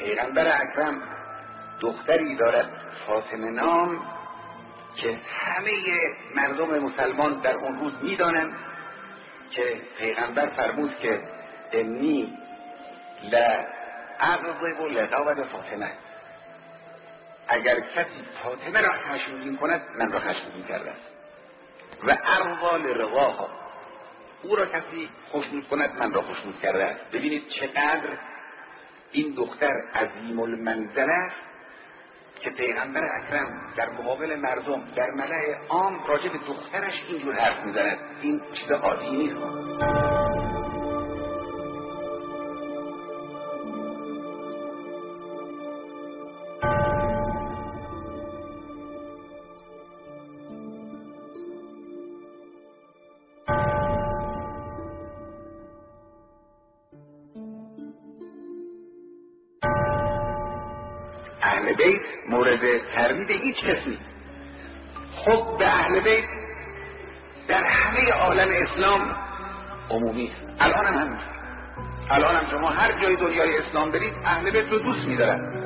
پیغمبر اکرم دختری دارد فاطمه نام که همه مردم مسلمان در اون روز میدانند که پیغمبر فرمود که انی لأغضب لغضب فاطمه، اگر کسی فاطمه را خشمگین کند من را خشمگین کرده است، و ارضی لرضاها، او را کسی خوشنود کند من را خوشنود کرده است. ببینید چقدر این دختر عظیم المنزله است که پیغمبر اکرم در مقابل مردم در ملأ عام راجع به دخترش اینجور حرف میزند. این چیز عادی نیست. اهل بیت مورد تردید هیچ کس نیست. خب به اهل بیت در همه عالم اسلام عمومی است. الان هم شما هر جای دنیای اسلام برید اهل بیت رو دوست می‌دارن.